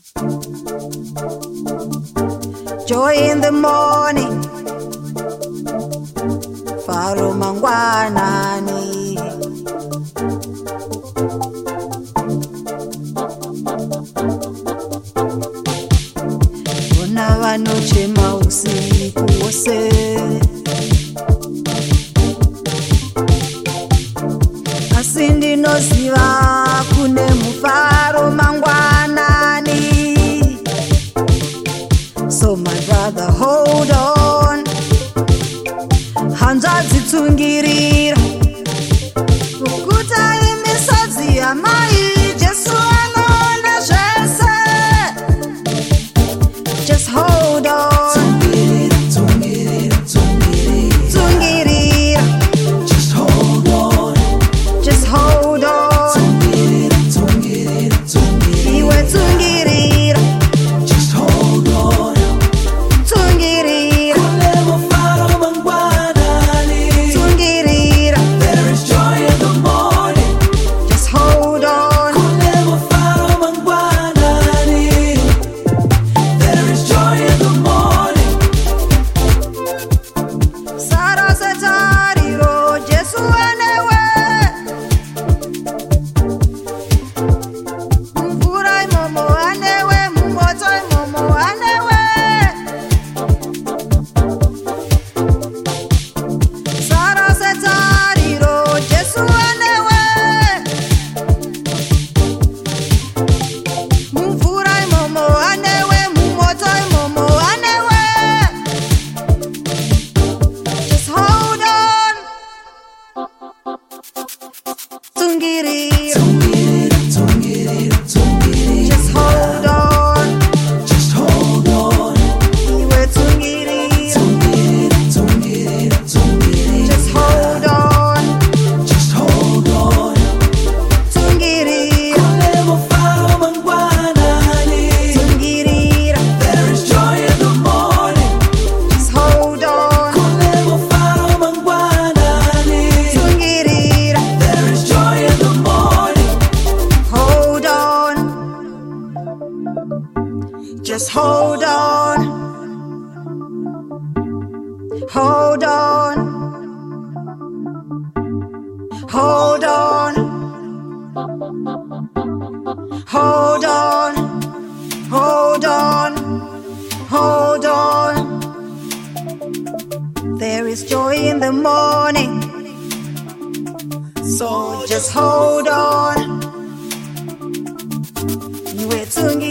Joy in the morning, faro mangwanani. Bona vanochema usiku wose, asi ndinoziva kune mufaro mangwanani. So my brother, hold on. Hanzvadzi tsungirira kukuta imisodzi yamai. Jesu anoona zvese. Just hold on. Tsungirira. Just hold on. Just hold on. Iwe tsungirira. Just hold on. Tsungirira. Tsungirira. There is joy in the morning. Just hold on. There is joy in the morning. Sara setariro Jesu anewe. Mvura imomo anewe, mumoto imomo anewe. Sara setariro Jesu anewe. Mvura imomo anewe, mumoto imomo anewe. Just hold on. Tsungirira. Just hold on. Just hold on. Iwe tsungirira. Just hold on. Just hold on. Tsungirira. Tsungirira. There is joy in the morning. Just hold on. Tsungirira. There is joy in the morning. Hold on. Just hold on. Hold on. Hold on. Hold on. Hold on. Hold on. There is joy in the morning. So just hold on. Iwe tsungirira.